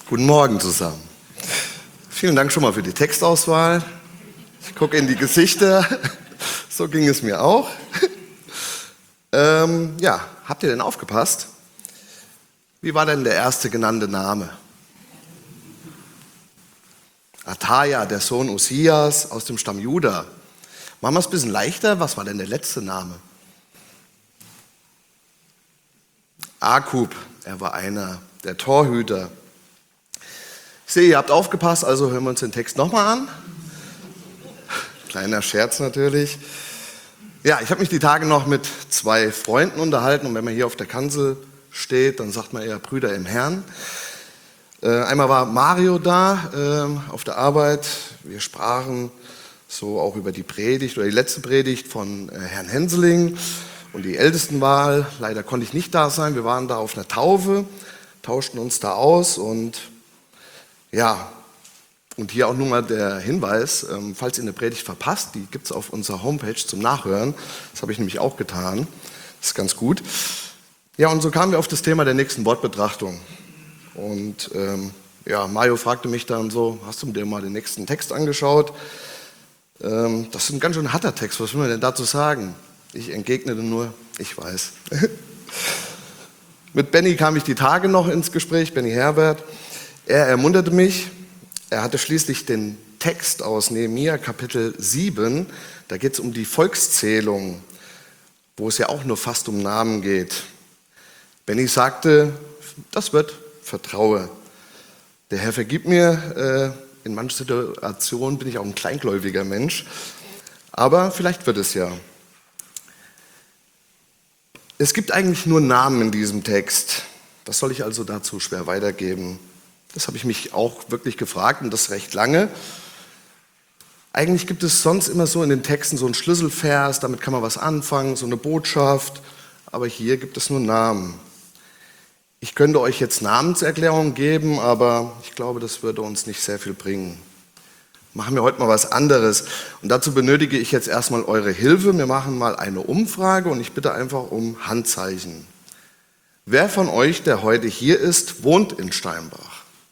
Guten Morgen zusammen. Vielen Dank schon mal für die Textauswahl. Ich gucke in die Gesichter. So ging es mir auch. Habt ihr denn aufgepasst? Wie war denn der erste genannte Name? Ataja, der Sohn Uzias aus dem Stamm Juda. Machen wir es ein bisschen leichter. Was war denn der letzte Name? Akub, er war einer der Torhüter. Ich sehe, ihr habt aufgepasst, also hören wir uns den Text nochmal an. Kleiner Scherz natürlich. Ja, ich habe mich die Tage noch mit zwei Freunden unterhalten und wenn man hier auf der Kanzel steht, dann sagt man eher Brüder im Herrn. Einmal war Mario da auf der Arbeit. Wir sprachen so auch über die Predigt oder die letzte Predigt von Herrn Henseling und die Ältestenwahl. Leider konnte ich nicht da sein. Wir waren da auf einer Taufe, tauschten uns da aus und hier auch nur mal der Hinweis, falls ihr eine Predigt verpasst, die gibt es auf unserer Homepage zum Nachhören. Das habe ich nämlich auch getan. Das ist ganz gut. Ja, und so kamen wir auf das Thema der nächsten Wortbetrachtung. Und Mario fragte mich dann so, hast du dir mal den nächsten Text angeschaut? Das ist ein ganz schön harter Text, was will man denn dazu sagen? Ich entgegnete nur, ich weiß. Mit Benny kam ich die Tage noch ins Gespräch, Benny Herbert. Er ermunterte mich, er hatte schließlich den Text aus Nehemia Kapitel 7, da geht es um die Volkszählung, wo es ja auch nur fast um Namen geht. Benny sagte, das wird, vertraue. Der Herr vergibt mir, in manchen Situationen bin ich auch ein kleingläubiger Mensch, aber vielleicht wird es ja. Es gibt eigentlich nur Namen in diesem Text. Was soll ich also dazu schwer weitergeben? Das habe ich mich auch wirklich gefragt und das recht lange. Eigentlich gibt es sonst immer so in den Texten so einen Schlüsselvers, damit kann man was anfangen, so eine Botschaft, aber hier gibt es nur Namen. Ich könnte euch jetzt Namenserklärungen geben, aber ich glaube, das würde uns nicht sehr viel bringen. Machen wir heute mal was anderes und dazu benötige ich jetzt erstmal eure Hilfe. Wir machen mal eine Umfrage und ich bitte einfach um Handzeichen. Wer von euch, der heute hier ist, wohnt in Steinbach?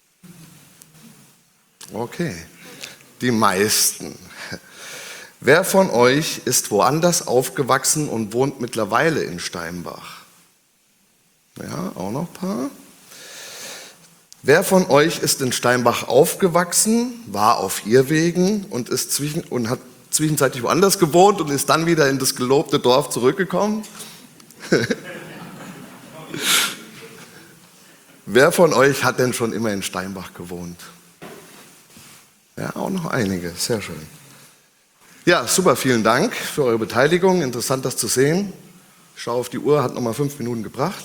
Okay, die meisten. Wer von euch ist woanders aufgewachsen und wohnt mittlerweile in Steinbach? Ja, auch noch ein paar. Wer von euch ist in Steinbach aufgewachsen, war auf Irrwegen und hat zwischenzeitlich woanders gewohnt und ist dann wieder in das gelobte Dorf zurückgekommen? Wer von euch hat denn schon immer in Steinbach gewohnt? Ja, auch noch einige, sehr schön. Ja, super, vielen Dank für eure Beteiligung. Interessant, das zu sehen. Ich schaue auf die Uhr, hat noch mal 5 Minuten gebracht.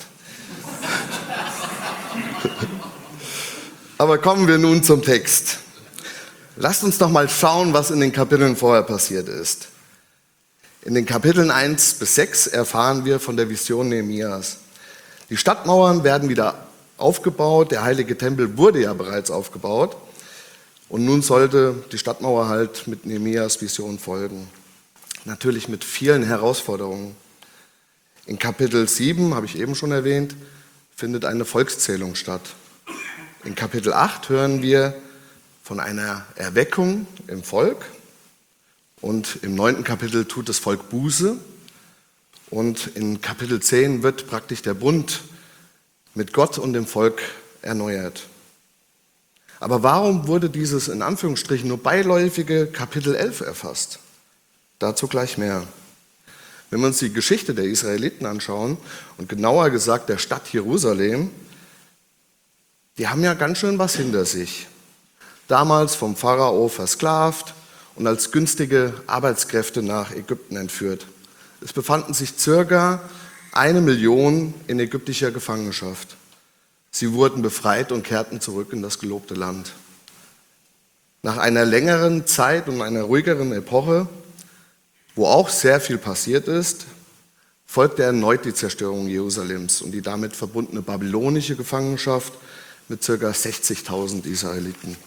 Aber kommen wir nun zum Text. Lasst uns doch mal schauen, was in den Kapiteln vorher passiert ist. In den Kapiteln 1 bis 6 erfahren wir von der Vision Nehemias. Die Stadtmauern werden wieder aufgebaut, der heilige Tempel wurde ja bereits aufgebaut. Und nun sollte die Stadtmauer halt mit Nehemias Vision folgen. Natürlich mit vielen Herausforderungen. In Kapitel 7, habe ich eben schon erwähnt, findet eine Volkszählung statt. In Kapitel 8 hören wir von einer Erweckung im Volk. Und im 9. Kapitel tut das Volk Buße. Und in Kapitel 10 wird praktisch der Bund mit Gott und dem Volk erneuert. Aber warum wurde dieses in Anführungsstrichen nur beiläufige Kapitel 11 erfasst? Dazu gleich mehr. Wenn wir uns die Geschichte der Israeliten anschauen und genauer gesagt der Stadt Jerusalem, die haben ja ganz schön was hinter sich. Damals vom Pharao versklavt und als günstige Arbeitskräfte nach Ägypten entführt. Es befanden sich ca. 1 Million in ägyptischer Gefangenschaft. Sie wurden befreit und kehrten zurück in das gelobte Land. Nach einer längeren Zeit und einer ruhigeren Epoche, wo auch sehr viel passiert ist, folgte erneut die Zerstörung Jerusalems und die damit verbundene babylonische Gefangenschaft mit ca. 60.000 Israeliten.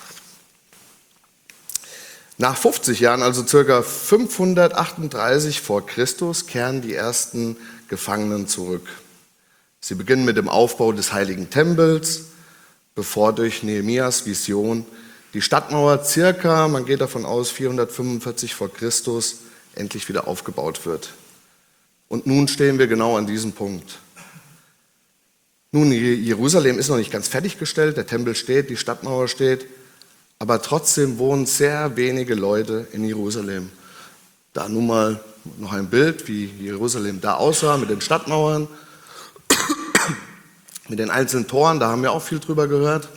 Nach 50 Jahren, also ca. 538 vor Christus, kehren die ersten Gefangenen zurück. Sie beginnen mit dem Aufbau des heiligen Tempels, bevor durch Nehemias Vision die Stadtmauer circa, man geht davon aus, 445 vor Christus endlich wieder aufgebaut wird. Und nun stehen wir genau an diesem Punkt. Nun, Jerusalem ist noch nicht ganz fertiggestellt, der Tempel steht, die Stadtmauer steht, aber trotzdem wohnen sehr wenige Leute in Jerusalem. Da nun mal noch ein Bild, wie Jerusalem da aussah mit den Stadtmauern, mit den einzelnen Toren, da haben wir auch viel drüber gehört.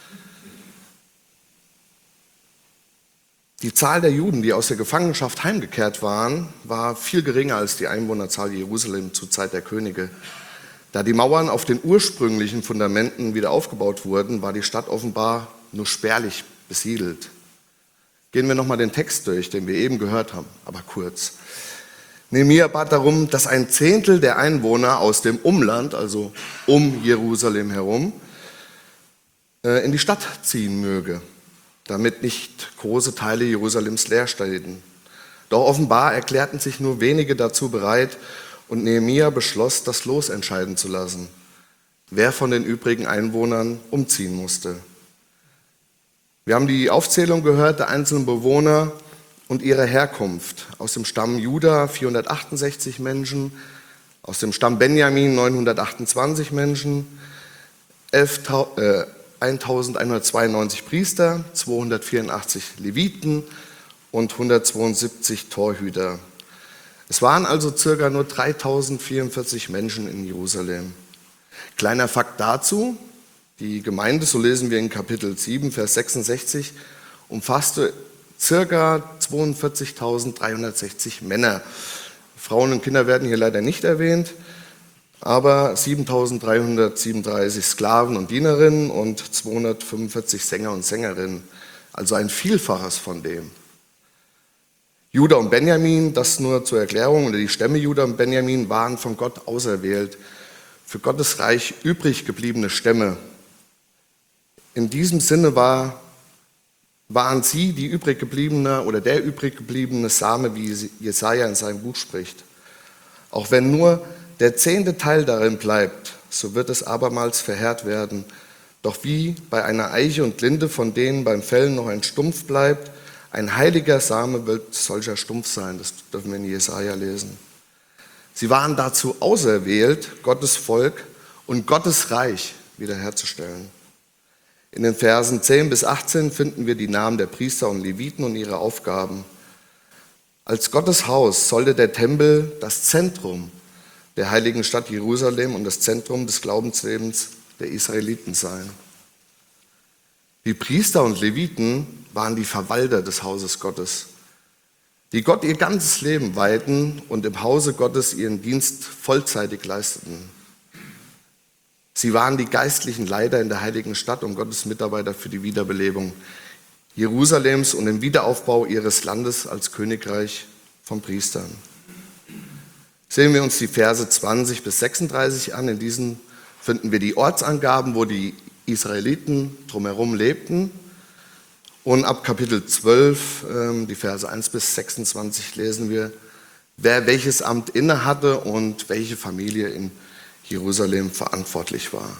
Die Zahl der Juden, die aus der Gefangenschaft heimgekehrt waren, war viel geringer als die Einwohnerzahl Jerusalem zur Zeit der Könige. Da die Mauern auf den ursprünglichen Fundamenten wieder aufgebaut wurden, war die Stadt offenbar nur spärlich besiedelt. Gehen wir nochmal den Text durch, den wir eben gehört haben, aber kurz. Nehemia bat darum, dass 1/10 der Einwohner aus dem Umland, also um Jerusalem herum, in die Stadt ziehen möge, damit nicht große Teile Jerusalems leer stehen. Doch offenbar erklärten sich nur wenige dazu bereit und Nehemia beschloss, das Los entscheiden zu lassen, wer von den übrigen Einwohnern umziehen musste. Wir haben die Aufzählung gehört der einzelnen Bewohner und ihrer Herkunft. Aus dem Stamm Juda 468 Menschen, aus dem Stamm Benjamin 928 Menschen, 1192 Priester, 284 Leviten und 172 Torhüter. Es waren also circa nur 3044 Menschen in Jerusalem. Kleiner Fakt dazu: Die Gemeinde, so lesen wir in Kapitel 7, Vers 66, umfasste circa 42.360 Männer. Frauen und Kinder werden hier leider nicht erwähnt, aber 7.337 Sklaven und Dienerinnen und 245 Sänger und Sängerinnen, also ein Vielfaches von dem. Juda und Benjamin, das nur zur Erklärung, oder die Stämme Juda und Benjamin waren von Gott auserwählt, für Gottes Reich übrig gebliebene Stämme. In diesem Sinne waren sie die übrig gebliebene oder der übrig gebliebene Same, wie Jesaja in seinem Buch spricht. Auch wenn nur der 10. Teil darin bleibt, so wird es abermals verheert werden. Doch wie bei einer Eiche und Linde, von denen beim Fällen noch ein Stumpf bleibt, ein heiliger Same wird solcher Stumpf sein. Das dürfen wir in Jesaja lesen. Sie waren dazu auserwählt, Gottes Volk und Gottes Reich wiederherzustellen. In den Versen 10 bis 18 finden wir die Namen der Priester und Leviten und ihre Aufgaben. Als Gottes Haus sollte der Tempel das Zentrum der heiligen Stadt Jerusalem und das Zentrum des Glaubenslebens der Israeliten sein. Die Priester und Leviten waren die Verwalter des Hauses Gottes, die Gott ihr ganzes Leben weihten und im Hause Gottes ihren Dienst vollzeitig leisteten. Sie waren die geistlichen Leiter in der heiligen Stadt und Gottes Mitarbeiter für die Wiederbelebung Jerusalems und den Wiederaufbau ihres Landes als Königreich von Priestern. Sehen wir uns die Verse 20 bis 36 an. In diesen finden wir die Ortsangaben, wo die Israeliten drumherum lebten. Und ab Kapitel 12, die Verse 1 bis 26, lesen wir, wer welches Amt inne hatte und welche Familie in Jerusalem verantwortlich war.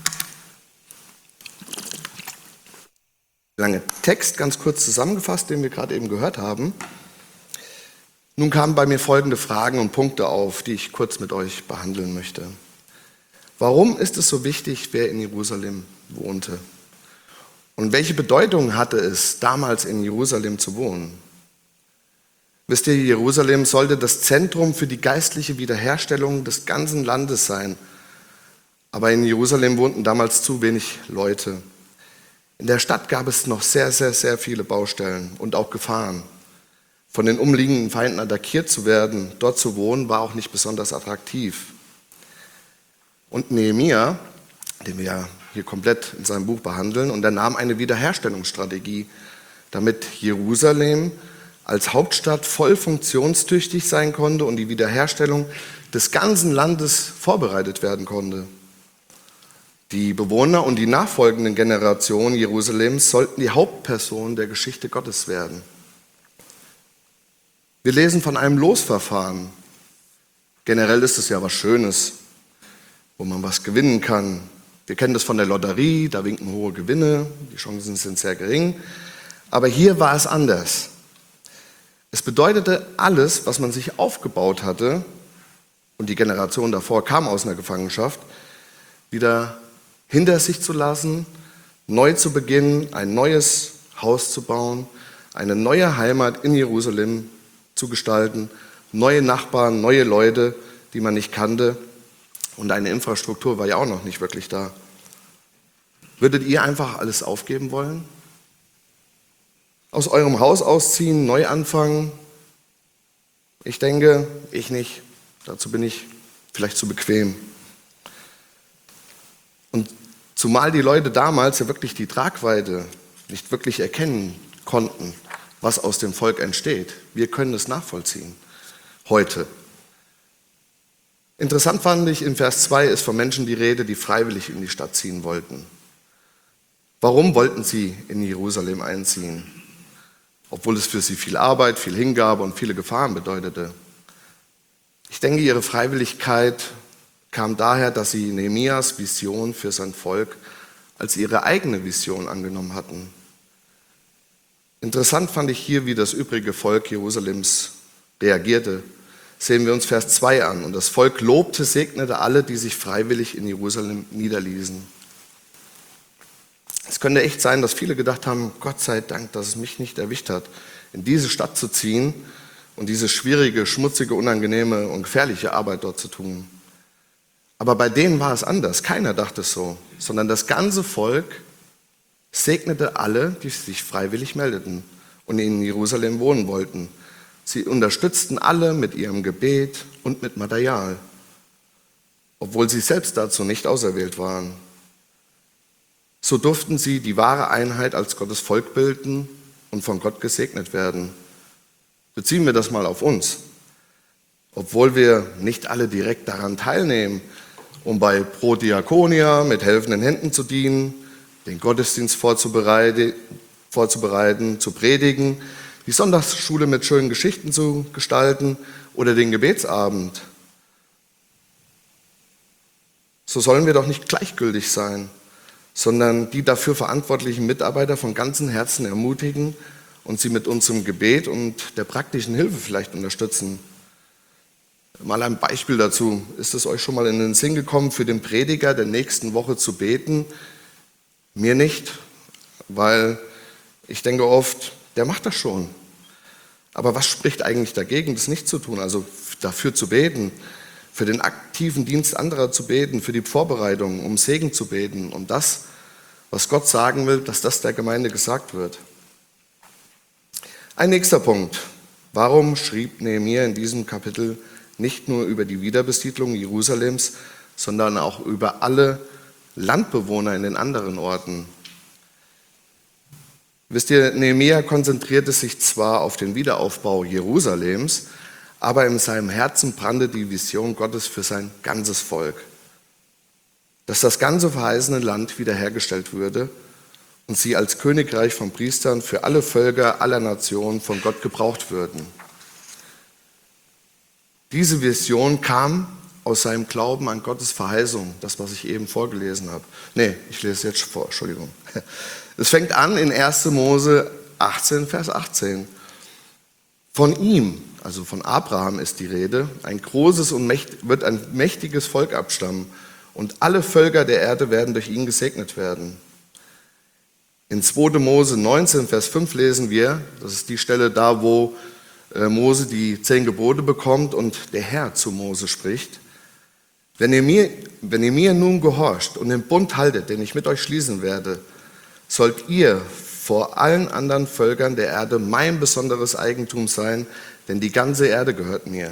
Lange Text, ganz kurz zusammengefasst, den wir gerade eben gehört haben. Nun kamen bei mir folgende Fragen und Punkte auf, die ich kurz mit euch behandeln möchte. Warum ist es so wichtig, wer in Jerusalem wohnte? Und welche Bedeutung hatte es, damals in Jerusalem zu wohnen? Wisst ihr, Jerusalem sollte das Zentrum für die geistliche Wiederherstellung des ganzen Landes sein. Aber in Jerusalem wohnten damals zu wenig Leute. In der Stadt gab es noch sehr, sehr, sehr viele Baustellen und auch Gefahren. Von den umliegenden Feinden attackiert zu werden, dort zu wohnen, war auch nicht besonders attraktiv. Und Nehemia, den wir ja hier komplett in seinem Buch behandeln, unternahm eine Wiederherstellungsstrategie, damit Jerusalem als Hauptstadt voll funktionstüchtig sein konnte und die Wiederherstellung des ganzen Landes vorbereitet werden konnte. Die Bewohner und die nachfolgenden Generationen Jerusalems sollten die Hauptpersonen der Geschichte Gottes werden. Wir lesen von einem Losverfahren. Generell ist es ja was Schönes, wo man was gewinnen kann. Wir kennen das von der Lotterie, da winken hohe Gewinne, die Chancen sind sehr gering. Aber hier war es anders. Es bedeutete, alles, was man sich aufgebaut hatte, und die Generation davor kam aus einer Gefangenschaft, wieder hinter sich zu lassen, neu zu beginnen, ein neues Haus zu bauen, eine neue Heimat in Jerusalem zu gestalten, neue Nachbarn, neue Leute, die man nicht kannte, und eine Infrastruktur war ja auch noch nicht wirklich da. Würdet ihr einfach alles aufgeben wollen? Aus eurem Haus ausziehen, neu anfangen? Ich denke, ich nicht. Dazu bin ich vielleicht zu bequem. Und zumal die Leute damals ja wirklich die Tragweite nicht wirklich erkennen konnten, was aus dem Volk entsteht. Wir können es nachvollziehen. Heute. Interessant fand ich, in Vers 2 ist von Menschen die Rede, die freiwillig in die Stadt ziehen wollten. Warum wollten sie in Jerusalem einziehen? Obwohl es für sie viel Arbeit, viel Hingabe und viele Gefahren bedeutete. Ich denke, ihre Freiwilligkeit kam daher, dass sie Nehemias Vision für sein Volk als ihre eigene Vision angenommen hatten. Interessant fand ich hier, wie das übrige Volk Jerusalems reagierte. Sehen wir uns Vers 2 an. Und das Volk lobte, segnete alle, die sich freiwillig in Jerusalem niederließen. Es könnte echt sein, dass viele gedacht haben, Gott sei Dank, dass es mich nicht erwischt hat, in diese Stadt zu ziehen und diese schwierige, schmutzige, unangenehme und gefährliche Arbeit dort zu tun. Aber bei denen war es anders. Keiner dachte es so, sondern das ganze Volk segnete alle, die sich freiwillig meldeten und in Jerusalem wohnen wollten. Sie unterstützten alle mit ihrem Gebet und mit Material, obwohl sie selbst dazu nicht auserwählt waren. So durften sie die wahre Einheit als Gottes Volk bilden und von Gott gesegnet werden. Beziehen wir das mal auf uns. Obwohl wir nicht alle direkt daran teilnehmen, um bei Pro Diaconia mit helfenden Händen zu dienen, den Gottesdienst vorzubereiten, zu predigen, die Sonntagsschule mit schönen Geschichten zu gestalten oder den Gebetsabend. So sollen wir doch nicht gleichgültig sein, sondern die dafür verantwortlichen Mitarbeiter von ganzem Herzen ermutigen und sie mit unserem Gebet und der praktischen Hilfe vielleicht unterstützen. Mal ein Beispiel dazu. Ist es euch schon mal in den Sinn gekommen, für den Prediger der nächsten Woche zu beten? Mir nicht, weil ich denke oft, der macht das schon. Aber was spricht eigentlich dagegen, das nicht zu tun? Also dafür zu beten, für den aktiven Dienst anderer zu beten, für die Vorbereitung, um Segen zu beten, um das, was Gott sagen will, dass das der Gemeinde gesagt wird. Ein nächster Punkt. Warum schrieb Nehemia in diesem Kapitel nicht nur über die Wiederbesiedlung Jerusalems, sondern auch über alle Landbewohner in den anderen Orten? Wisst ihr, Nehemia konzentrierte sich zwar auf den Wiederaufbau Jerusalems, aber in seinem Herzen brannte die Vision Gottes für sein ganzes Volk. Dass das ganze verheißene Land wiederhergestellt würde und sie als Königreich von Priestern für alle Völker aller Nationen von Gott gebraucht würden. Diese Vision kam aus seinem Glauben an Gottes Verheißung, das, was ich eben vorgelesen habe. Ich lese jetzt vor, Entschuldigung. Es fängt an in 1. Mose 18, Vers 18. Von ihm, also von Abraham ist die Rede, wird ein mächtiges Volk abstammen und alle Völker der Erde werden durch ihn gesegnet werden. In 2. Mose 19, Vers 5 lesen wir, das ist die Stelle da, wo Mose die 10 Gebote bekommt und der Herr zu Mose spricht. Wenn ihr mir nun gehorcht und den Bund haltet, den ich mit euch schließen werde, sollt ihr vor allen anderen Völkern der Erde mein besonderes Eigentum sein, denn die ganze Erde gehört mir.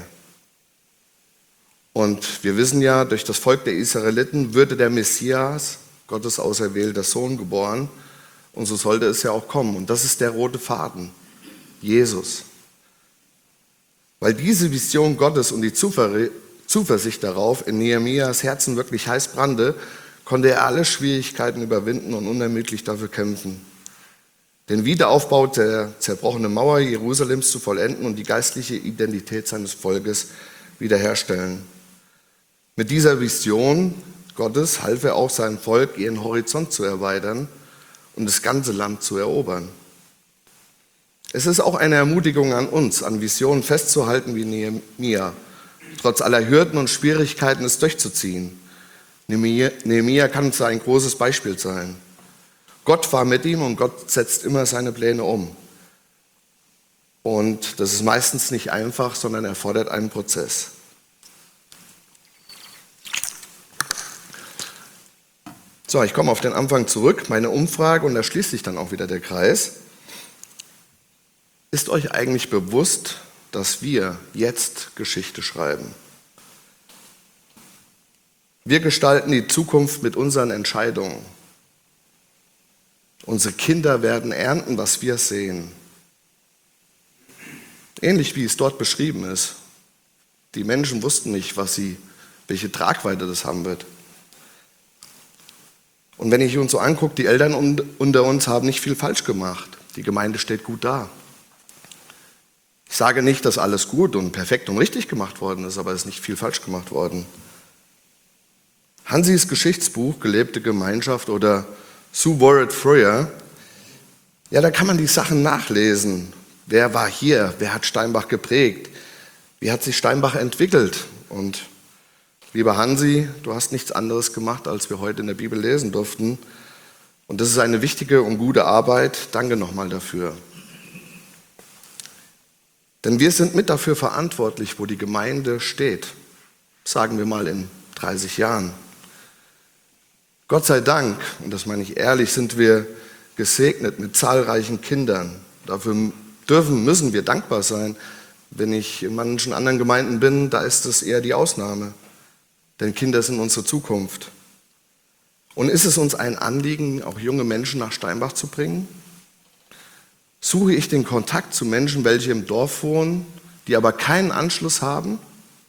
Und wir wissen ja, durch das Volk der Israeliten würde der Messias, Gottes auserwählter Sohn, geboren. Und so sollte es ja auch kommen. Und das ist der rote Faden, Jesus. Weil diese Vision Gottes und die Zuversicht darauf in Nehemias Herzen wirklich heiß brannte, konnte er alle Schwierigkeiten überwinden und unermüdlich dafür kämpfen. Den Wiederaufbau der zerbrochenen Mauer Jerusalems zu vollenden und die geistliche Identität seines Volkes wiederherstellen. Mit dieser Vision Gottes half er auch seinem Volk, ihren Horizont zu erweitern und das ganze Land zu erobern. Es ist auch eine Ermutigung an uns, an Visionen festzuhalten wie Nehemia, trotz aller Hürden und Schwierigkeiten es durchzuziehen. Nehemia kann uns ein großes Beispiel sein. Gott war mit ihm und Gott setzt immer seine Pläne um. Und das ist meistens nicht einfach, sondern erfordert einen Prozess. So, ich komme auf den Anfang zurück, meine Umfrage, und da schließt sich dann auch wieder der Kreis. Ist euch eigentlich bewusst, dass wir jetzt Geschichte schreiben? Wir gestalten die Zukunft mit unseren Entscheidungen. Unsere Kinder werden ernten, was wir sehen. Ähnlich wie es dort beschrieben ist. Die Menschen wussten nicht, welche Tragweite das haben wird. Und wenn ich uns so angucke, die Eltern unter uns haben nicht viel falsch gemacht. Die Gemeinde steht gut da. Ich sage nicht, dass alles gut und perfekt und richtig gemacht worden ist, aber es ist nicht viel falsch gemacht worden. Hansis Geschichtsbuch, Gelebte Gemeinschaft, oder Sue Warrett Fryer, ja, da kann man die Sachen nachlesen. Wer war hier? Wer hat Steinbach geprägt? Wie hat sich Steinbach entwickelt? Und lieber Hansi, du hast nichts anderes gemacht, als wir heute in der Bibel lesen durften. Und das ist eine wichtige und gute Arbeit. Danke nochmal dafür. Denn wir sind mit dafür verantwortlich, wo die Gemeinde steht. Sagen wir mal in 30 Jahren. Gott sei Dank, und das meine ich ehrlich, sind wir gesegnet mit zahlreichen Kindern. Dafür müssen wir dankbar sein. Wenn ich in manchen anderen Gemeinden bin, da ist es eher die Ausnahme. Denn Kinder sind unsere Zukunft. Und ist es uns ein Anliegen, auch junge Menschen nach Steinbach zu bringen? Suche ich den Kontakt zu Menschen, welche im Dorf wohnen, die aber keinen Anschluss haben?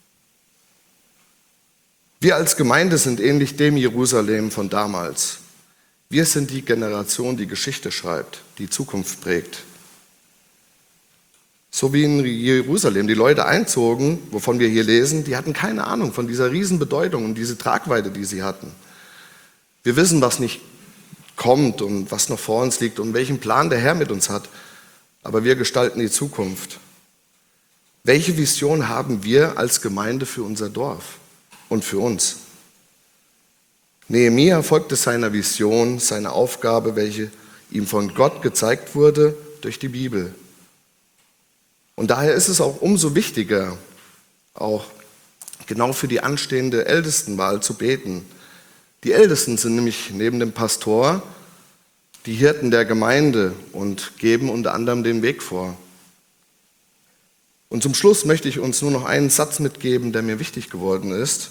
Wir als Gemeinde sind ähnlich dem Jerusalem von damals. Wir sind die Generation, die Geschichte schreibt, die Zukunft prägt. So wie in Jerusalem die Leute einzogen, wovon wir hier lesen, die hatten keine Ahnung von dieser Riesenbedeutung und diese Tragweite, die sie hatten. Wir wissen, was nicht kommt und was noch vor uns liegt und welchen Plan der Herr mit uns hat. Aber wir gestalten die Zukunft. Welche Vision haben wir als Gemeinde für unser Dorf und für uns? Nehemia folgte seiner Vision, seiner Aufgabe, welche ihm von Gott gezeigt wurde durch die Bibel. Und daher ist es auch umso wichtiger, auch genau für die anstehende Ältestenwahl zu beten. Die Ältesten sind nämlich neben dem Pastor die Hirten der Gemeinde und geben unter anderem den Weg vor. Und zum Schluss möchte ich uns nur noch einen Satz mitgeben, der mir wichtig geworden ist.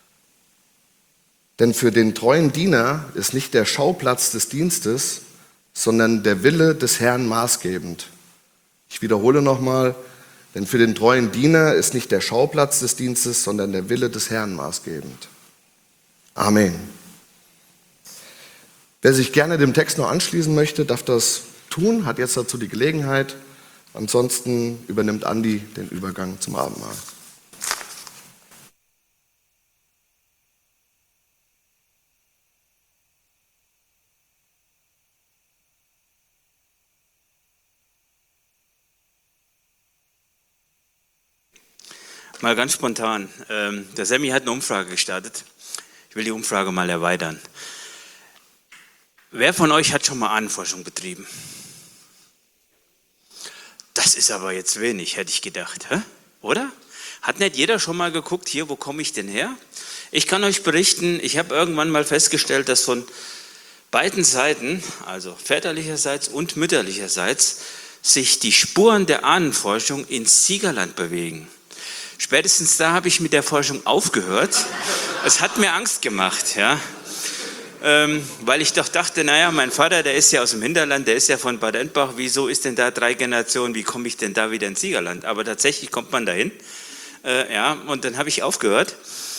Denn für den treuen Diener ist nicht der Schauplatz des Dienstes, sondern der Wille des Herrn maßgebend. Ich wiederhole nochmal, denn für den treuen Diener ist nicht der Schauplatz des Dienstes, sondern der Wille des Herrn maßgebend. Amen. Wer sich gerne dem Text noch anschließen möchte, darf das tun, hat jetzt dazu die Gelegenheit. Ansonsten übernimmt Andi den Übergang zum Abendmahl. Mal ganz spontan. Der Sammy hat eine Umfrage gestartet. Ich will die Umfrage mal erweitern. Wer von euch hat schon mal Ahnenforschung betrieben? Das ist aber jetzt wenig, hätte ich gedacht, oder? Hat nicht jeder schon mal geguckt, hier, wo komme ich denn her? Ich kann euch berichten, ich habe irgendwann mal festgestellt, dass von beiden Seiten, also väterlicherseits und mütterlicherseits, sich die Spuren der Ahnenforschung ins Siegerland bewegen. Spätestens da habe ich mit der Forschung aufgehört. Es hat mir Angst gemacht, ja. Weil ich doch dachte, naja, mein Vater, der ist ja aus dem Hinterland, der ist ja von Bad Endbach, wieso ist denn da 3 Generationen, wie komme ich denn da wieder ins Siegerland? Aber tatsächlich kommt man dahin, ja, und dann habe ich aufgehört.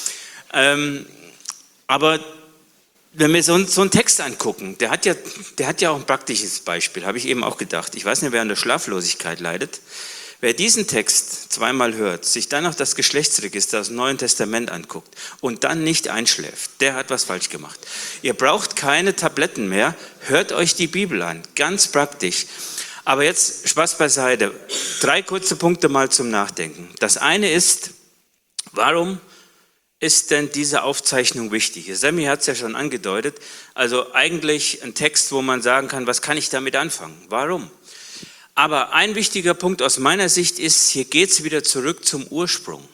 Aber wenn wir so einen Text angucken, der hat ja auch ein praktisches Beispiel, habe ich eben auch gedacht. Ich weiß nicht, wer an der Schlaflosigkeit leidet. Wer diesen Text zweimal hört, sich dann noch das Geschlechtsregister aus dem Neuen Testament anguckt und dann nicht einschläft, der hat was falsch gemacht. Ihr braucht keine Tabletten mehr, hört euch die Bibel an, ganz praktisch. Aber jetzt Spaß beiseite. 3 kurze Punkte mal zum Nachdenken. Das eine ist, warum ist denn diese Aufzeichnung wichtig? Sammy hat es ja schon angedeutet. Also eigentlich ein Text, wo man sagen kann, was kann ich damit anfangen? Warum? Aber ein wichtiger Punkt aus meiner Sicht ist, hier geht es wieder zurück zum Ursprung.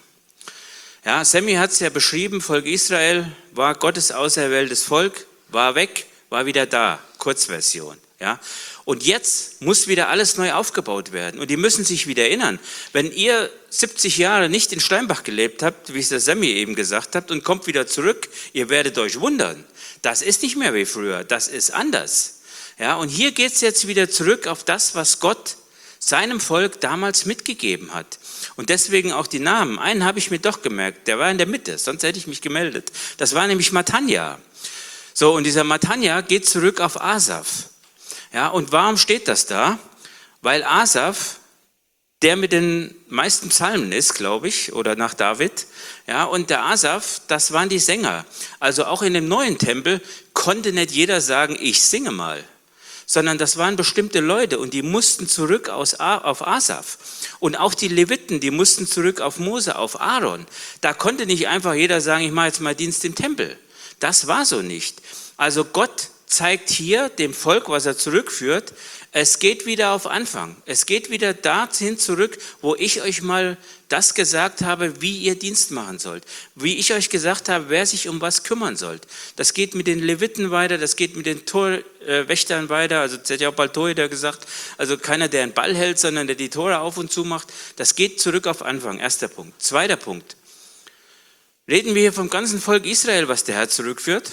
Ja, Sammy hat es ja beschrieben, Volk Israel war Gottes auserwähltes Volk, war weg, war wieder da, Kurzversion. Ja. Und jetzt muss wieder alles neu aufgebaut werden. Und die müssen sich wieder erinnern, wenn ihr 70 Jahre nicht in Steinbach gelebt habt, wie es der Sammy eben gesagt hat, und kommt wieder zurück, ihr werdet euch wundern. Das ist nicht mehr wie früher, das ist anders. Ja, und hier geht es jetzt wieder zurück auf das, was Gott seinem Volk damals mitgegeben hat. Und deswegen auch die Namen. Einen habe ich mir doch gemerkt, der war in der Mitte, sonst hätte ich mich gemeldet. Das war nämlich Matanja. So, und dieser Matanja geht zurück auf Asaf. Ja, und warum steht das da? Weil Asaf, der mit den meisten Psalmen ist, glaube ich, oder nach David. Ja, und der Asaf, das waren die Sänger. Also auch in dem neuen Tempel konnte nicht jeder sagen, ich singe mal. Sondern das waren bestimmte Leute und die mussten zurück auf Asaf. Und auch die Leviten, die mussten zurück auf Mose, auf Aaron. Da konnte nicht einfach jeder sagen, ich mache jetzt mal Dienst im Tempel. Das war so nicht. Also Gott zeigt hier dem Volk, was er zurückführt, es geht wieder auf Anfang. Es geht wieder dahin zurück, wo ich euch mal das gesagt habe, wie ihr Dienst machen sollt. Wie ich euch gesagt habe, wer sich um was kümmern sollt. Das geht mit den Leviten weiter, das geht mit den Torwächtern weiter. Also das hat ja auch bald Torhüter gesagt. Also keiner, der einen Ball hält, sondern der die Tore auf und zu macht. Das geht zurück auf Anfang. Erster Punkt. Zweiter Punkt. Reden wir hier vom ganzen Volk Israel, was der Herr zurückführt?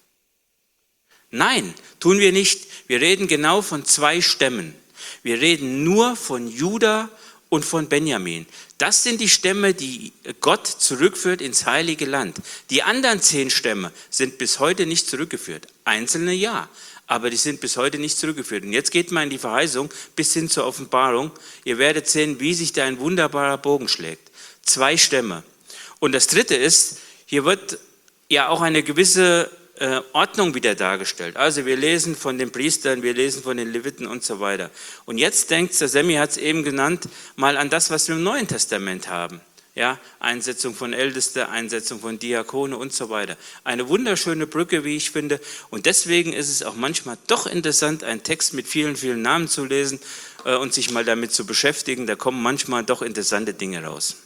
Nein, tun wir nicht. Wir reden genau von 2 Stämmen. Wir reden nur von Juda und von Benjamin. Das sind die Stämme, die Gott zurückführt ins Heilige Land. Die anderen 10 Stämme sind bis heute nicht zurückgeführt. Einzelne ja, aber die sind bis heute nicht zurückgeführt. Und jetzt geht man in die Verheißung bis hin zur Offenbarung. Ihr werdet sehen, wie sich da ein wunderbarer Bogen schlägt. 2 Stämme. Und das Dritte ist, hier wird ja auch eine gewisse Ordnung wieder dargestellt. Also wir lesen von den Priestern, wir lesen von den Leviten und so weiter. Und jetzt denkt, der Sammy hat es eben genannt, mal an das, was wir im Neuen Testament haben. Ja, Einsetzung von Älteste, Einsetzung von Diakone und so weiter. Eine wunderschöne Brücke, wie ich finde. Und deswegen ist es auch manchmal doch interessant, einen Text mit vielen, vielen Namen zu lesen und sich mal damit zu beschäftigen. Da kommen manchmal doch interessante Dinge raus.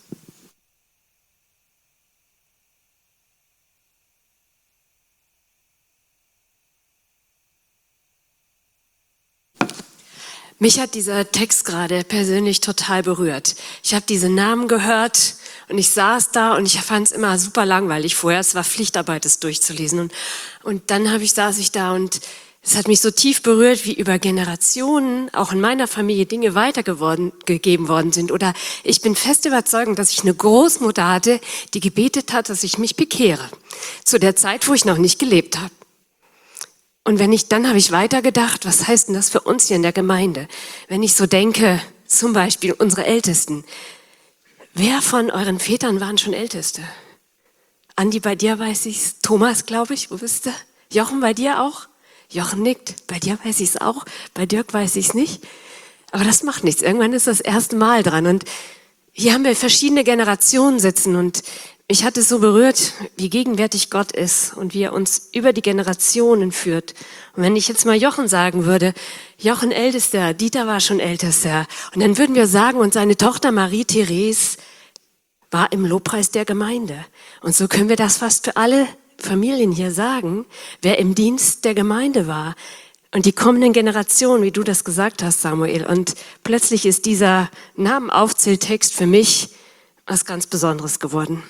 Mich hat dieser Text gerade persönlich total berührt. Ich habe diese Namen gehört und ich saß da und ich fand es immer super langweilig vorher. Es war Pflichtarbeit, es durchzulesen. Und dann saß ich da und es hat mich so tief berührt, wie über Generationen auch in meiner Familie Dinge weitergegeben worden sind. Oder ich bin fest überzeugt, dass ich eine Großmutter hatte, die gebetet hat, dass ich mich bekehre. Zu der Zeit, wo ich noch nicht gelebt habe. Und dann habe ich weitergedacht, was heißt denn das für uns hier in der Gemeinde? Wenn ich so denke, zum Beispiel unsere Ältesten. Wer von euren Vätern waren schon Älteste? Andi, bei dir weiß ich's. Thomas, glaube ich, wo bist du? Jochen, bei dir auch? Jochen nickt. Bei dir weiß ich's auch. Bei Dirk weiß ich's nicht. Aber das macht nichts. Irgendwann ist das erste Mal dran. Und hier haben wir verschiedene Generationen sitzen und mich hat es so berührt, wie gegenwärtig Gott ist und wie er uns über die Generationen führt. Und wenn ich jetzt mal Jochen sagen würde, Jochen Ältester, Dieter war schon Ältester. Und dann würden wir sagen, und seine Tochter Marie-Therese war im Lobpreis der Gemeinde. Und so können wir das fast für alle Familien hier sagen, wer im Dienst der Gemeinde war. Und die kommenden Generationen, wie du das gesagt hast, Samuel. Und plötzlich ist dieser Namenaufzähltext für mich was ganz Besonderes geworden.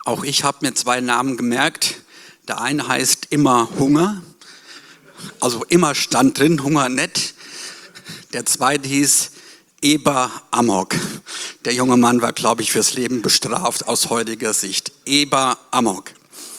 Auch ich habe mir 2 Namen gemerkt. Der eine heißt immer Hunger, also immer stand drin, Hunger nicht. Der zweite hieß Eber Amok. Der junge Mann war, glaube ich, fürs Leben bestraft aus heutiger Sicht. Eber Amok.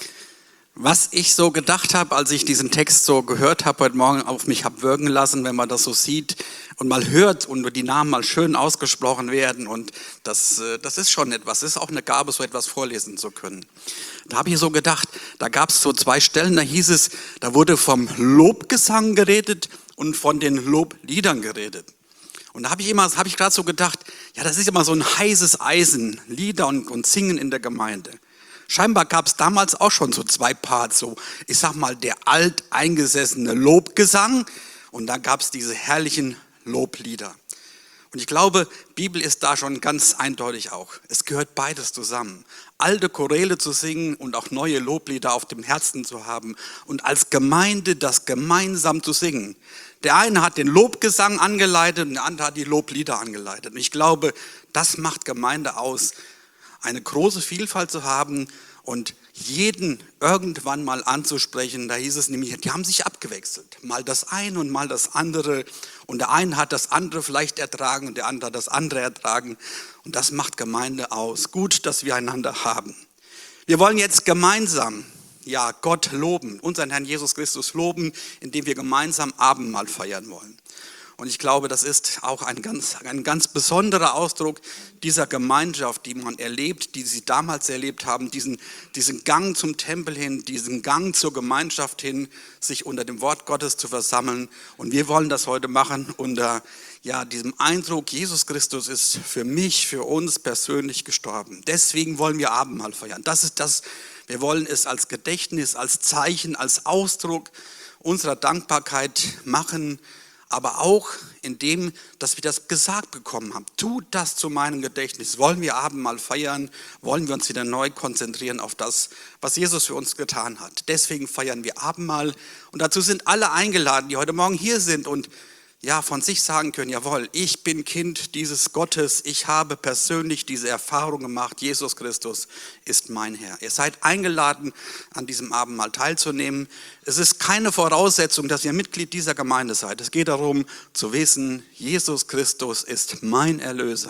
Was ich so gedacht habe, als ich diesen Text so gehört habe, heute Morgen auf mich habe wirken lassen, wenn man das so sieht und mal hört und die Namen mal schön ausgesprochen werden, und das ist schon etwas, das ist auch eine Gabe, so etwas vorlesen zu können. Da habe ich so gedacht, da gab es so 2 Stellen, da hieß es, da wurde vom Lobgesang geredet und von den Lobliedern geredet. Und da habe ich gerade so gedacht, ja, das ist immer so ein heißes Eisen, Lieder und Singen in der Gemeinde. Scheinbar gab es damals auch schon so 2 Parts, so ich sag mal der alteingesessene Lobgesang und dann gab es diese herrlichen Loblieder. Und ich glaube, Bibel ist da schon ganz eindeutig auch. Es gehört beides zusammen. Alte Choräle zu singen und auch neue Loblieder auf dem Herzen zu haben und als Gemeinde das gemeinsam zu singen. Der eine hat den Lobgesang angeleitet und der andere hat die Loblieder angeleitet. Und ich glaube, das macht Gemeinde aus, eine große Vielfalt zu haben und jeden irgendwann mal anzusprechen. Da hieß es nämlich, die haben sich abgewechselt. Mal das eine und mal das andere. Und der eine hat das andere vielleicht ertragen und der andere hat das andere ertragen. Und das macht Gemeinde aus. Gut, dass wir einander haben. Wir wollen jetzt gemeinsam Gott loben, unseren Herrn Jesus Christus loben, indem wir gemeinsam Abendmahl feiern wollen. Und ich glaube, das ist auch ein ganz besonderer Ausdruck dieser Gemeinschaft, die man erlebt, die sie damals erlebt haben, diesen Gang zum Tempel hin, diesen Gang zur Gemeinschaft hin, sich unter dem Wort Gottes zu versammeln. Und wir wollen das heute machen unter diesem Eindruck, Jesus Christus ist für mich, für uns persönlich gestorben. Deswegen wollen wir Abendmahl feiern. Das ist das, wir wollen es als Gedächtnis, als Zeichen, als Ausdruck unserer Dankbarkeit machen, aber auch in dem, dass wir das gesagt bekommen haben. Tut das zu meinem Gedächtnis. Wollen wir Abendmahl feiern? Wollen wir uns wieder neu konzentrieren auf das, was Jesus für uns getan hat? Deswegen feiern wir Abendmahl. Und dazu sind alle eingeladen, die heute Morgen hier sind und von sich sagen können, jawohl, ich bin Kind dieses Gottes. Ich habe persönlich diese Erfahrung gemacht. Jesus Christus ist mein Herr. Ihr seid eingeladen, an diesem Abendmahl teilzunehmen. Es ist keine Voraussetzung, dass ihr Mitglied dieser Gemeinde seid. Es geht darum, zu wissen, Jesus Christus ist mein Erlöser.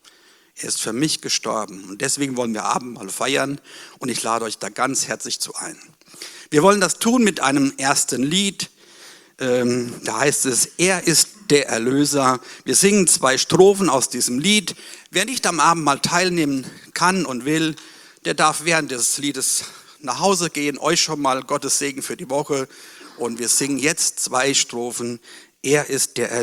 Er ist für mich gestorben. Und deswegen wollen wir Abendmahl feiern. Und ich lade euch da ganz herzlich zu ein. Wir wollen das tun mit einem ersten Lied. Da heißt es, er ist der Erlöser. Wir singen 2 Strophen aus diesem Lied. Wer nicht am Abendmahl teilnehmen kann und will, der darf während des Liedes nach Hause gehen. Euch schon mal Gottes Segen für die Woche. Und wir singen jetzt 2 Strophen. Er ist der Erlöser.